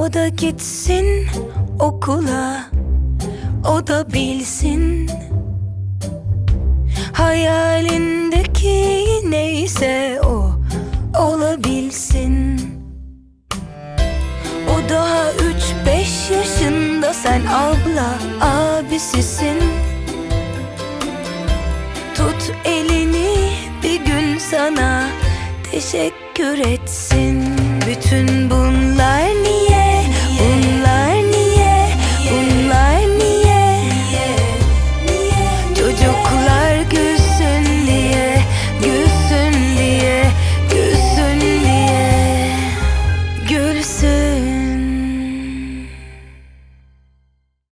O da gitsin okula, o da bilsin hayalindeki neyse o olabilsin. O daha 3-5 yaşında, sen abla abisisin. Tut elini, bir gün sana teşekkür etsin. Bütün bunlar